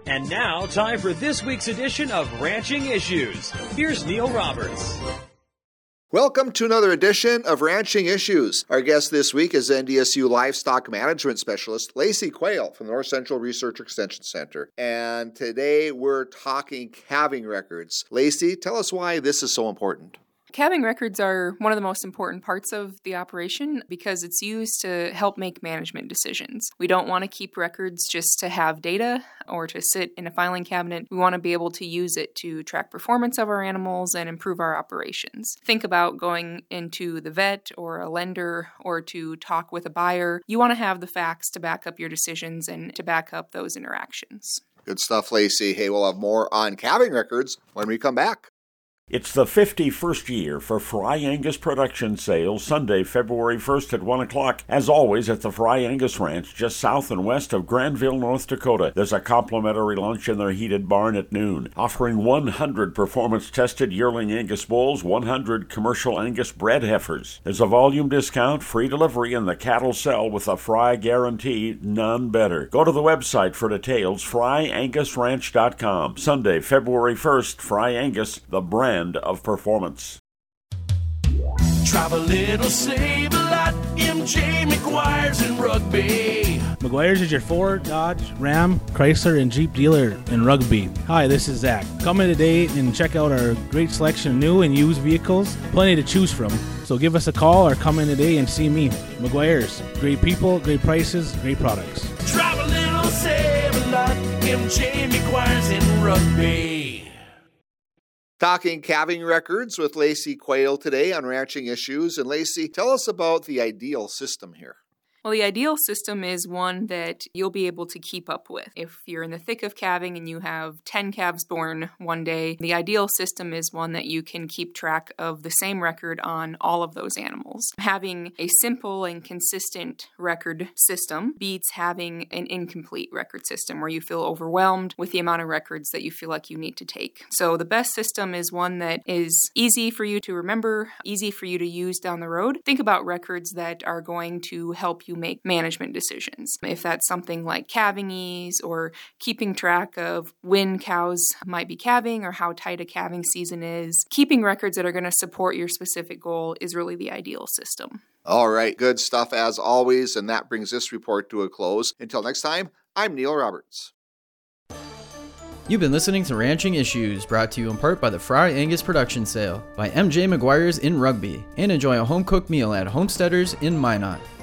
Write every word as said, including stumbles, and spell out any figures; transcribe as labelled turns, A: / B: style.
A: And now, time for this week's edition of Ranching Issues. Here's Neil Roberts.
B: Welcome to another edition of Ranching Issues. Our guest this week is N D S U Livestock Management Specialist Lacey Quayle from the North Central Research Extension Center. And today we're talking calving records. Lacey, tell us why this is so important.
C: Calving records are one of the most important parts of the operation because it's used to help make management decisions. We don't want to keep records just to have data or to sit in a filing cabinet. We want to be able to use it to track performance of our animals and improve our operations. Think about going into the vet or a lender or to talk with a buyer. You want to have the facts to back up your decisions and to back up those interactions.
B: Good stuff, Lacey. Hey, we'll have more on calving records when we come back.
D: It's the fifty-first year for Fry Angus production sales, Sunday, February first at one o'clock. As always, at the Fry Angus Ranch, just south and west of Granville, North Dakota. There's a complimentary lunch in their heated barn at noon, offering one hundred performance-tested yearling Angus bulls, one hundred commercial Angus bred heifers. There's a volume discount, free delivery, and the cattle sell with a Fry guarantee, none better. Go to the website for details, fry angus ranch dot com. Sunday, February first, Fry Angus, the brand of performance.
E: Drive a little, save a lot. M J McGuire's in Rugby.
F: McGuire's is your Ford, Dodge, Ram, Chrysler, and Jeep dealer in Rugby. Hi, this is Zach. Come in today and check out our great selection of new and used vehicles. Plenty to choose from. So give us a call or come in today and see me. McGuire's. Great people, great prices, great products.
E: Drive a little, save a lot. M J McGuire's in Rugby.
B: Talking calving records with Lacey Quayle today on Ranching Issues. And Lacey, tell us about the ideal system here.
C: Well, the ideal system is one that you'll be able to keep up with. If you're in the thick of calving and you have ten calves born one day, the ideal system is one that you can keep track of the same record on all of those animals. Having a simple and consistent record system beats having an incomplete record system where you feel overwhelmed with the amount of records that you feel like you need to take. So the best system is one that is easy for you to remember, easy for you to use down the road. Think about records that are going to help you make management decisions. If that's something like calving ease or keeping track of when cows might be calving or how tight a calving season is, keeping records that are going to support your specific goal is really the ideal system.
B: All right, good stuff as always, and that brings this report to a close. Until next time, I'm Neil Roberts.
G: You've been listening to Ranching Issues, brought to you in part by the Fry Angus Production Sale by M J McGuire's in Rugby, and enjoy a home-cooked meal at Homesteaders in Minot.